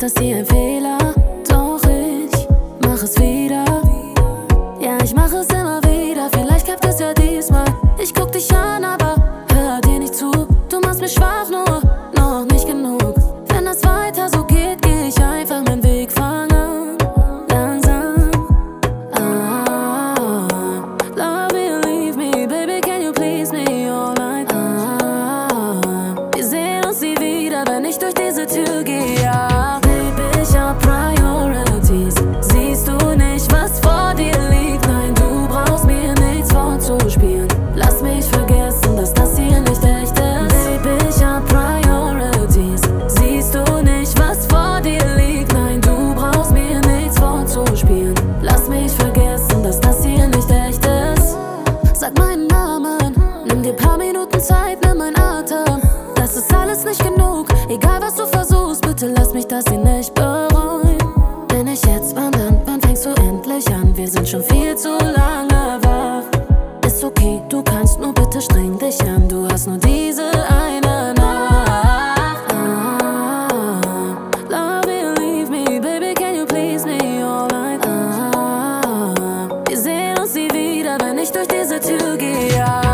das hier ein Fehler, doch ich mach es wieder. Ja, ich mach es immer wieder, vielleicht klappt es ja diesmal. Ich guck dich an, aber hör dir nicht zu. Du machst mich schwach, nur noch nicht genug. Wenn das weiter so geht, geh ich einfach meinen Weg, fang an, langsam. Love you, leave me, baby, can you please me all night? Wir sehen uns nie wieder, wenn ich durch diese Tür gehe, ja. Baby, ich hab Priorities. Siehst du nicht, was vor dir liegt? Nein, du brauchst mir nichts vorzuspielen. Lass mich vergessen, dass das hier nicht echt ist. Baby, ich hab Priorities. Siehst du nicht, was vor dir liegt? Nein, du brauchst mir nichts vorzuspielen. Lass mich vergessen, dass das hier nicht echt ist. Sag meinen Namen, nimm dir paar Minuten Zeit, nimm meinen Atem. Das ist alles nicht genug, egal was du versuchst, bitte lass mich das hier nicht bereuen. Wenn ich jetzt, wann fängst du endlich an? Wir sind schon viel zu lange wach. Ist okay, du kannst, nur bitte streng dich an. Du hast nur diese eine Nacht. Love you, leave me, baby, can you please me all night? Wir sehen uns nie wieder, wenn ich durch diese Tür gehe, ja.